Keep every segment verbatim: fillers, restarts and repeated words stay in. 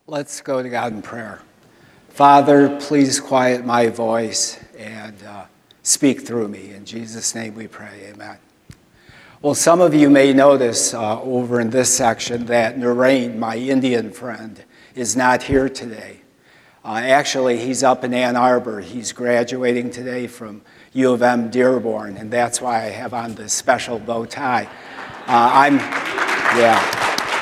Let's go to God in prayer. Father, please quiet my voice and uh, speak through me. In Jesus' name we pray, amen. Well, some of you may notice uh, over in this section that Narain, my Indian friend, is not here today. Uh, actually, he's up in Ann Arbor. He's graduating today from U of M Dearborn, and that's why I have on this special bow tie. Uh, I'm, yeah.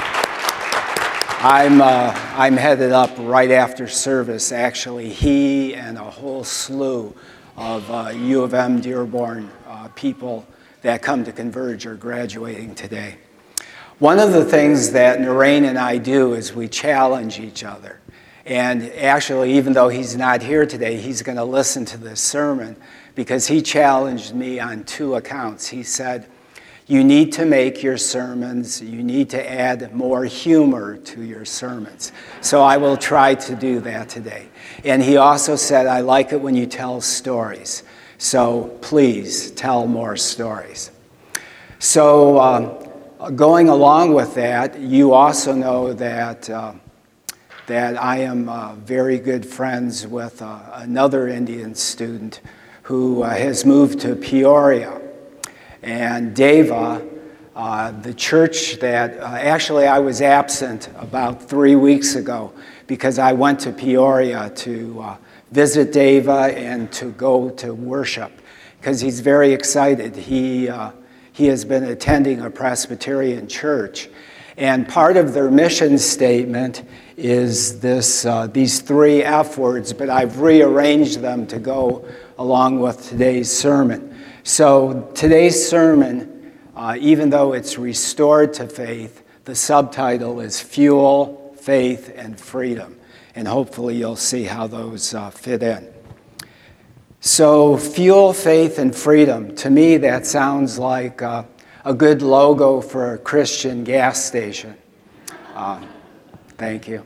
I'm, uh, I'm headed up right after service. Actually, he and a whole slew of uh, U of M Dearborn uh, people that come to Converge are graduating today. One of the things that Narain and I do is we challenge each other. And actually, even though he's not here today, he's going to listen to this sermon because he challenged me on two accounts. He said, you need to make your sermons, you need to add more humor to your sermons. So I will try to do that today. And he also said, I like it when you tell stories. So please tell more stories. So um, going along with that, you also know that, uh, that I am uh, very good friends with uh, another Indian student who uh, has moved to Peoria. And Deva, uh, the church that, uh, actually I was absent about three weeks ago because I went to Peoria to uh, visit Deva and to go to worship because he's very excited. He, uh, he has been attending a Presbyterian church. And part of their mission statement is this, uh, these three F words, but I've rearranged them to go along with today's sermon. So today's sermon, uh, even though it's restored to faith, the subtitle is Fuel, Faith, and Freedom. And hopefully you'll see how those uh, fit in. So fuel, faith, and freedom. To me, that sounds like uh, a good logo for a Christian gas station. Uh, thank you.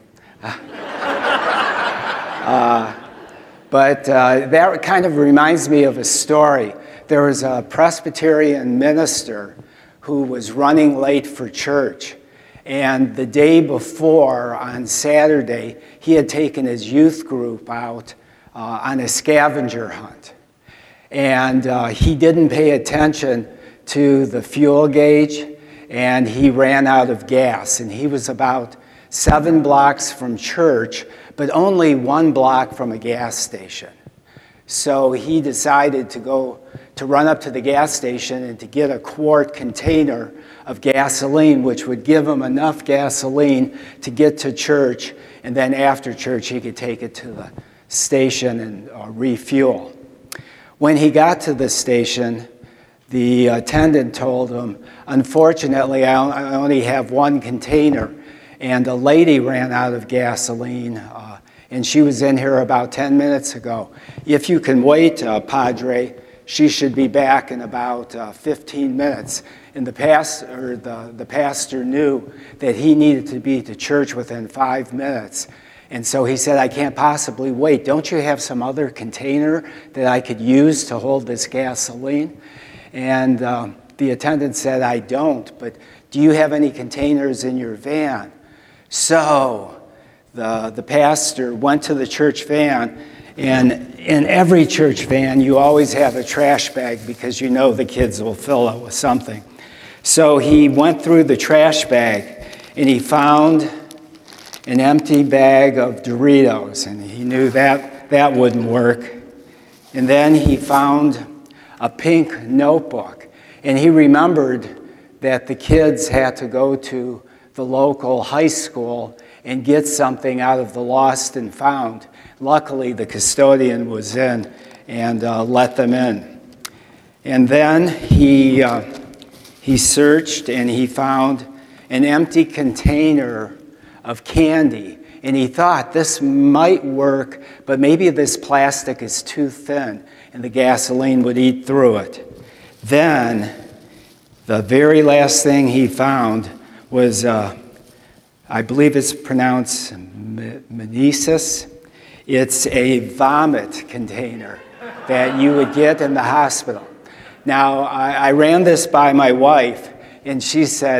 uh, but uh, that kind of reminds me of a story. There was a Presbyterian minister who was running late for church. And the day before, on Saturday, he had taken his youth group out uh, on a scavenger hunt. And uh, he didn't pay attention to the fuel gauge, and he ran out of gas. And he was about seven blocks from church, but only one block from a gas station. So he decided to go to run up to the gas station and to get a quart container of gasoline, which would give him enough gasoline to get to church, and then after church he could take it to the station and uh, refuel. When he got to the station, the attendant told him, unfortunately, I only have one container, and a lady ran out of gasoline, uh, and she was in here about ten minutes ago. If you can wait, uh, Padre, she should be back in about uh, fifteen minutes. And the, past, or the, the pastor knew that he needed to be to church within five minutes. And so he said, I can't possibly wait. Don't you have some other container that I could use to hold this gasoline? And um, the attendant said, I don't, but do you have any containers in your van? So the, the pastor went to the church van, and in every church van, you always have a trash bag because you know the kids will fill it with something. So he went through the trash bag, and he found an empty bag of Doritos, and he knew that that wouldn't work. And then he found a pink notebook, and he remembered that the kids had to go to the local high school and get something out of the lost and found. Luckily, the custodian was in and uh, let them in. And then he, uh, he searched and he found an empty container of candy. And he thought this might work, but maybe this plastic is too thin and the gasoline would eat through it. Then, the very last thing he found was, uh, I believe it's pronounced meniscus. It's a vomit container that you would get in the hospital. Now, I, I ran this by my wife, and she said,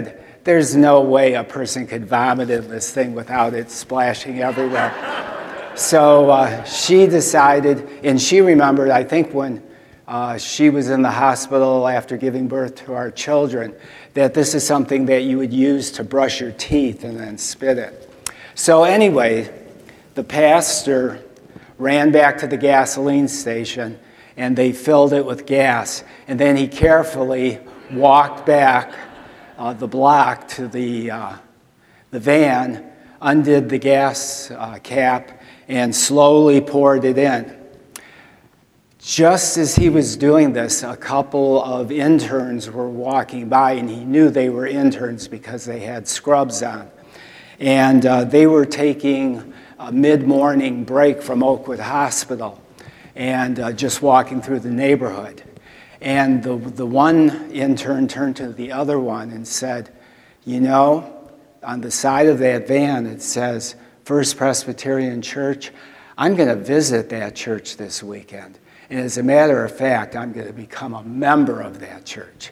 there's no way a person could vomit in this thing without it splashing everywhere. So uh, she decided, and she remembered, I think when uh, she was in the hospital after giving birth to our children, that this is something that you would use to brush your teeth and then spit it. So anyway, the pastor ran back to the gasoline station, and they filled it with gas. And then he carefully walked back uh, the block to the, uh, the van, undid the gas uh, cap, and slowly poured it in. Just as he was doing this, a couple of interns were walking by, and he knew they were interns because they had scrubs on. And uh, they were taking a mid-morning break from Oakwood Hospital and uh, just walking through the neighborhood. And the, the one intern turned to the other one and said, you know, on the side of that van it says First Presbyterian Church. I'm going to visit that church this weekend. And as a matter of fact, I'm going to become a member of that church.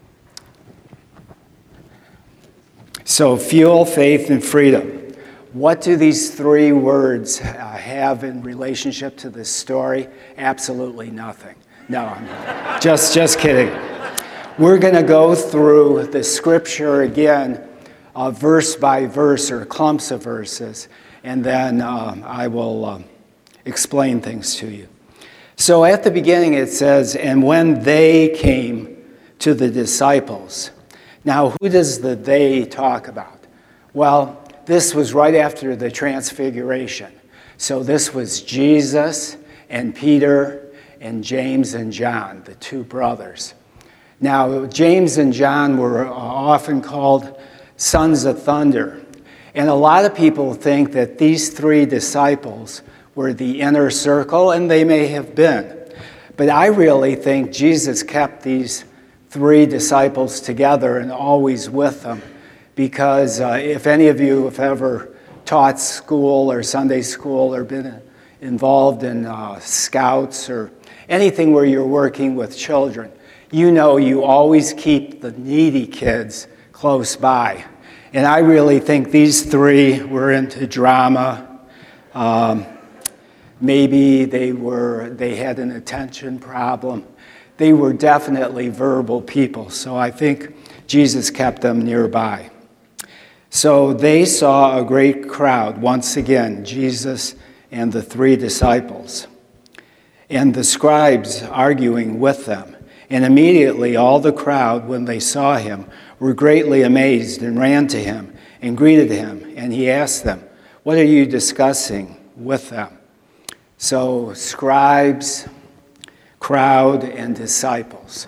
So fuel, faith, and freedom. What do these three words uh, have in relationship to this story? Absolutely nothing. No, I'm just, just kidding. We're going to go through the scripture again, uh, verse by verse, or clumps of verses, and then uh, I will uh, explain things to you. So at the beginning it says, and when they came to the disciples. Now, who does the they talk about? Well, this was right after the Transfiguration. So this was Jesus and Peter and James and John, the two brothers. Now, James and John were often called sons of thunder. And a lot of people think that these three disciples were the inner circle, and they may have been. But I really think Jesus kept these three disciples together and always with them. Because uh, if any of you have ever taught school or Sunday school or been involved in uh, scouts or anything where you're working with children, you know you always keep the needy kids close by. And I really think these three were into drama. Um, maybe they were they had an attention problem. They were definitely verbal people, so I think Jesus kept them nearby. So they saw a great crowd, once again, Jesus and the three disciples, and the scribes arguing with them. And immediately all the crowd, when they saw him, were greatly amazed and ran to him and greeted him. And he asked them, what are you discussing with them? So scribes, crowd, and disciples.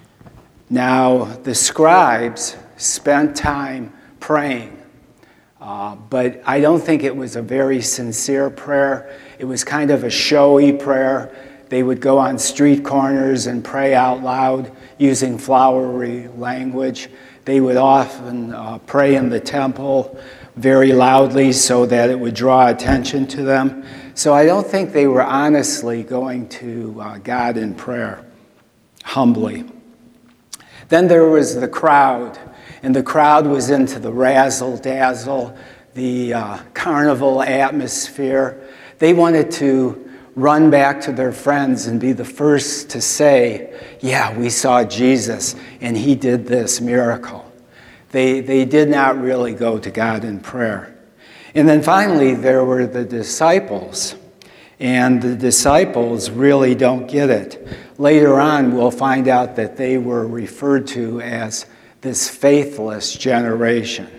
Now, the scribes spent time praying, uh, but I don't think it was a very sincere prayer. It was kind of a showy prayer. They would go on street corners and pray out loud using flowery language. They would often uh, pray in the temple very loudly so that it would draw attention to them. So I don't think they were honestly going to uh, God in prayer, humbly. Then there was the crowd. And the crowd was into the razzle-dazzle, the uh, carnival atmosphere. They wanted to run back to their friends and be the first to say, yeah, we saw Jesus, and he did this miracle. They, they did not really go to God in prayer. And then finally, there were the disciples. And the disciples really don't get it. Later on, we'll find out that they were referred to as this faithless generation.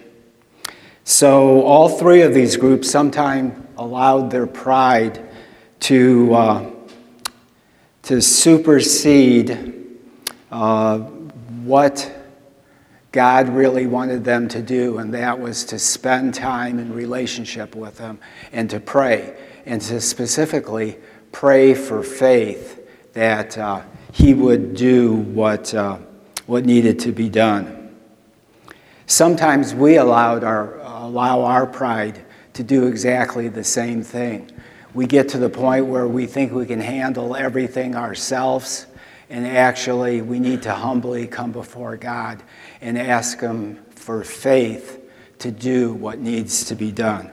So all three of these groups sometimes allowed their pride to, uh, to supersede uh, what God really wanted them to do, and that was to spend time in relationship with him and to pray, and to specifically pray for faith that uh, he would do what uh, what needed to be done. Sometimes we allowed our, allow our pride to do exactly the same thing. We get to the point where we think we can handle everything ourselves, and actually we need to humbly come before God and ask him for faith to do what needs to be done.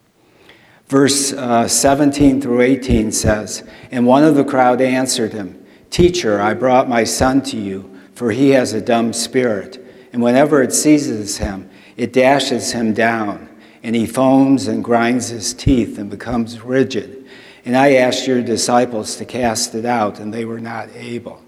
Verse uh, seventeen through eighteen says, "And one of the crowd answered him, 'Teacher, I brought my son to you, for he has a dumb spirit. And whenever it seizes him, it dashes him down, and he foams and grinds his teeth and becomes rigid. And I asked your disciples to cast it out, and they were not able.'"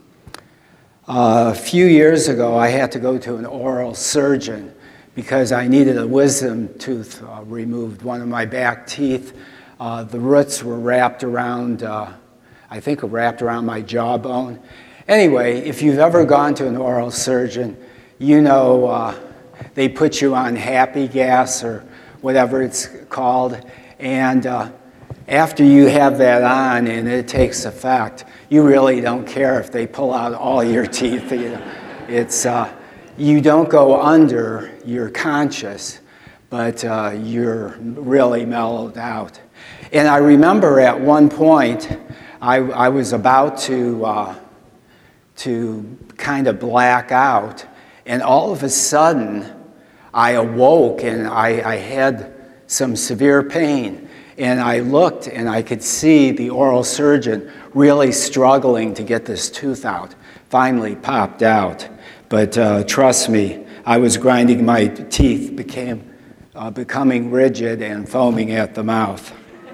Uh, a few years ago, I had to go to an oral surgeon because I needed a wisdom tooth uh, removed, one of my back teeth. Uh, the roots were wrapped around, uh, I think wrapped around my jawbone. Anyway, if you've ever gone to an oral surgeon, you know uh, they put you on happy gas or whatever it's called, and uh, after you have that on and it takes effect, you really don't care if they pull out all your teeth. You know, it's uh, you don't go under. You're conscious, but uh, you're really mellowed out. And I remember at one point, I, I was about to uh, to kind of black out, and all of a sudden, I awoke and I, I had some severe pain. And I looked and I could see the oral surgeon really struggling to get this tooth out. Finally popped out. But uh, trust me, I was grinding my teeth, became uh, becoming rigid and foaming at the mouth.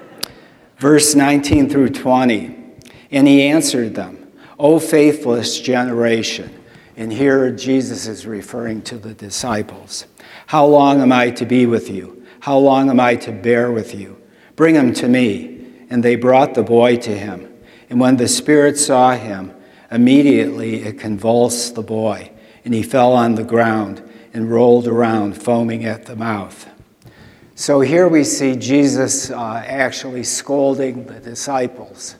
Verse nineteen through twenty, "And he answered them, 'O faithless generation.'" And here Jesus is referring to the disciples. "How long am I to be with you? How long am I to bear with you? Bring him to me." And they brought the boy to him. And when the spirit saw him, immediately it convulsed the boy, and he fell on the ground and rolled around, foaming at the mouth. So here we see Jesus uh, actually scolding the disciples.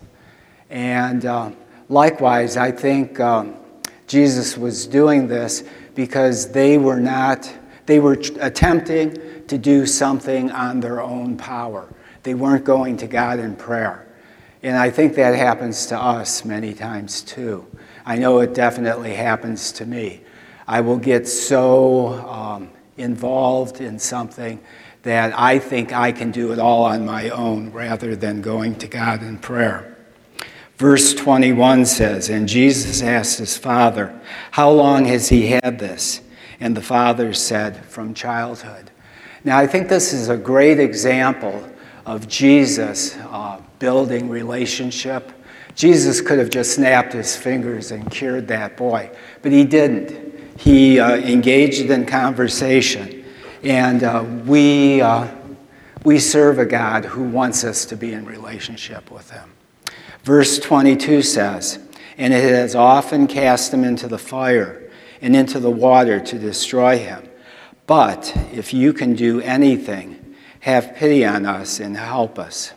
And uh, likewise, I think um, Jesus was doing this because they were not, they were attempting to do something on their own power. They weren't going to God in prayer. And I think that happens to us many times too. I know it definitely happens to me. I will get so um, involved in something that I think I can do it all on my own rather than going to God in prayer. Verse twenty-one says, "And Jesus asked his father, 'How long has he had this?' And the father said, 'From childhood.'" Now I think this is a great example of Jesus uh, building relationship. Jesus could have just snapped his fingers and cured that boy, but he didn't. He uh, engaged in conversation, and uh, we uh, we serve a God who wants us to be in relationship with him. Verse twenty-two says, "And it has often cast him into the fire and into the water to destroy him. But if you can do anything, have pity on us and help us."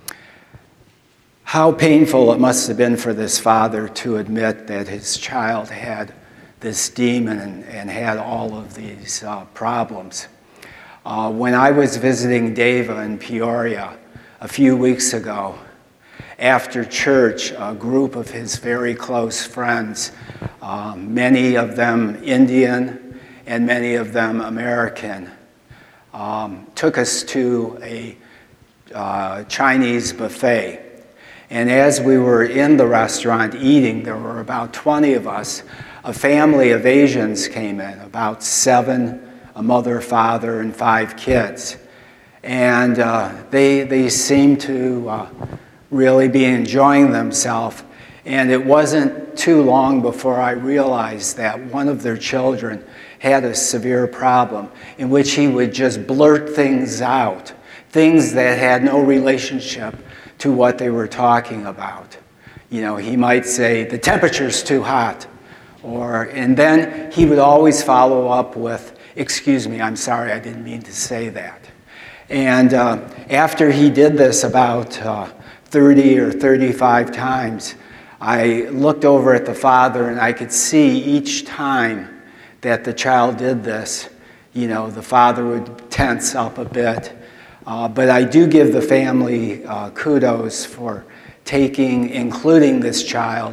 How painful it must have been for this father to admit that his child had this demon and, and had all of these uh, problems. Uh, when I was visiting Deva in Peoria a few weeks ago, after church, a group of his very close friends, uh, many of them Indian and many of them American, um, took us to a uh, Chinese buffet. And as we were in the restaurant eating, there were about twenty of us. A family of Asians came in, about seven, a mother, father, and five kids. And uh, they, they seemed to uh, really be enjoying themselves. And it wasn't too long before I realized that one of their children had a severe problem in which he would just blurt things out, things that had no relationship to what they were talking about. You know, he might say, "The temperature's too hot," or, and then he would always follow up with, "Excuse me, I'm sorry, I didn't mean to say that." And uh, after he did this about uh, thirty or thirty-five times, I looked over at the father and I could see each time that the child did this, you know, the father would tense up a bit. Uh, but I do give the family uh, kudos for taking, including this child,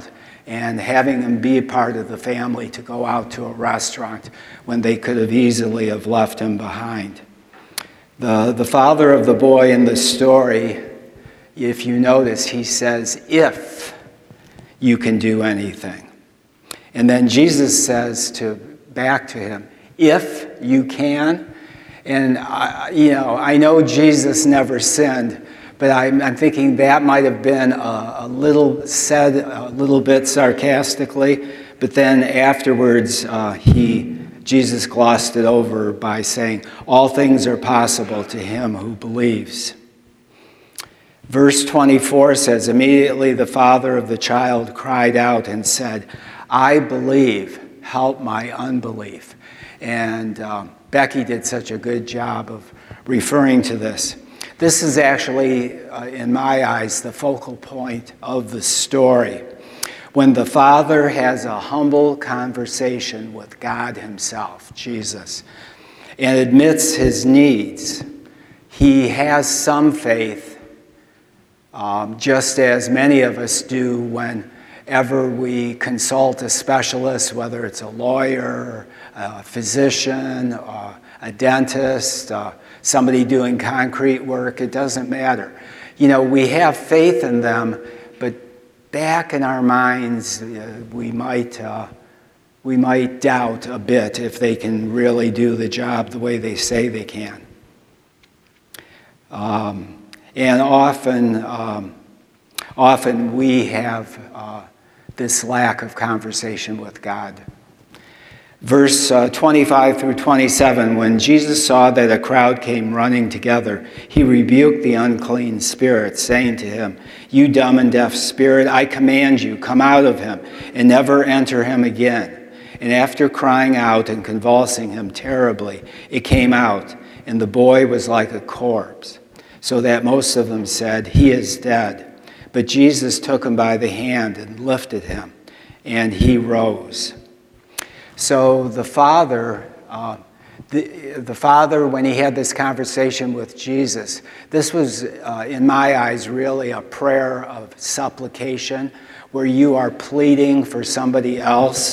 and having them be a part of the family to go out to a restaurant when they could have easily have left him behind. The, the father of the boy in the story, if you notice, he says, if you can do anything. And then Jesus says to back to him, if you can. And, I, you know, I know Jesus never sinned, but I'm, I'm thinking that might have been a, a little said a little bit sarcastically, but then afterwards uh, he Jesus glossed it over by saying, all things are possible to him who believes. Verse twenty-four says, immediately the father of the child cried out and said, I believe, help my unbelief. And uh, Becky did such a good job of referring to this. This is actually, uh, in my eyes, the focal point of the story. When the father has a humble conversation with God himself, Jesus, and admits his needs, he has some faith, um, just as many of us do whenever we consult a specialist, whether it's a lawyer, a physician, uh, a dentist, uh, somebody doing concrete work, it doesn't matter. You know, we have faith in them, but back in our minds, uh, we might uh, we might doubt a bit if they can really do the job the way they say they can. Um, and often, um, often we have uh, this lack of conversation with God. Verse uh, twenty-five through twenty-seven, when Jesus saw that a crowd came running together, he rebuked the unclean spirit, saying to him, you dumb and deaf spirit, I command you, come out of him and never enter him again. And after crying out and convulsing him terribly, it came out, and the boy was like a corpse, so that most of them said, he is dead. But Jesus took him by the hand and lifted him, and he rose. So the father, uh, the, the father, when he had this conversation with Jesus, this was, uh, in my eyes, really a prayer of supplication, where you are pleading for somebody else.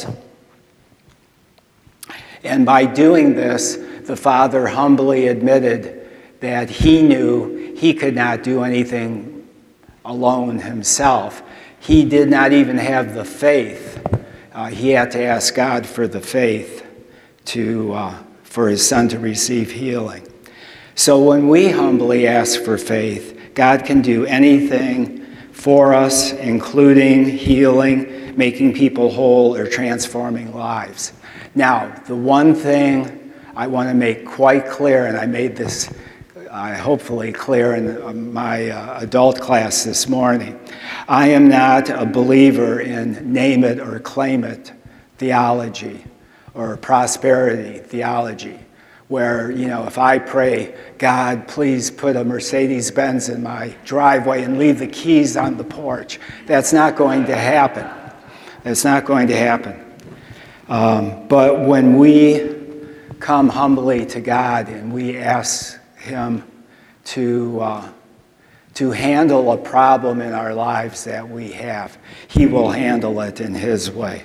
And by doing this, the father humbly admitted that he knew he could not do anything alone himself. He did not even have the faith. Uh, he had to ask God for the faith to, uh, for his son to receive healing. So when we humbly ask for faith, God can do anything for us, including healing, making people whole, or transforming lives. Now, the one thing I want to make quite clear, and I made this uh, hopefully clear in my uh, adult class this morning, I am not a believer in name it or claim it theology or prosperity theology, where, you know, if I pray, God, please put a Mercedes-Benz in my driveway and leave the keys on the porch. That's not going to happen. That's not going to happen. Um, but when we come humbly to God and we ask him to uh, to handle a problem in our lives that we have, he will handle it in his way.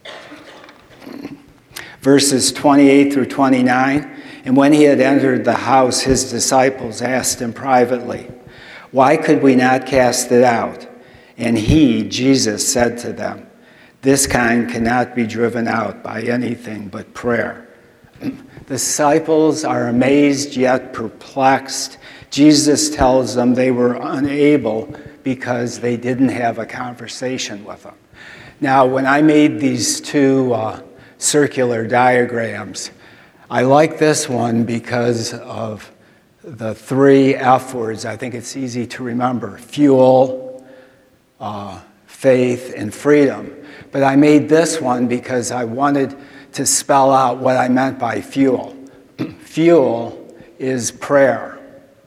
Verses twenty-eight through twenty-nine, and when he had entered the house, his disciples asked him privately, why could we not cast it out? And he, Jesus, said to them, this kind cannot be driven out by anything but prayer. The disciples are amazed yet perplexed. Jesus tells them they were unable because they didn't have a conversation with him. Now, when I made these two uh, circular diagrams, I like this one because of the three F words. I think it's easy to remember: fuel, uh, faith, and freedom. But I made this one because I wanted to spell out what I meant by fuel. Fuel is prayer.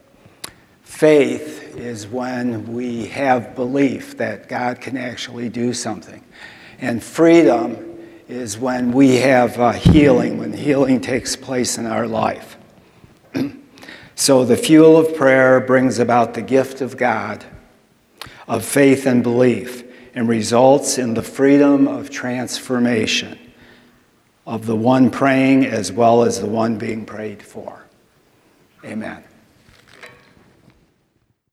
Faith is when we have belief that God can actually do something. And freedom is when we have uh, healing, when healing takes place in our life. So the fuel of prayer brings about the gift of God, of faith and belief. and results in the freedom of transformation of the one praying as well as the one being prayed for. Amen.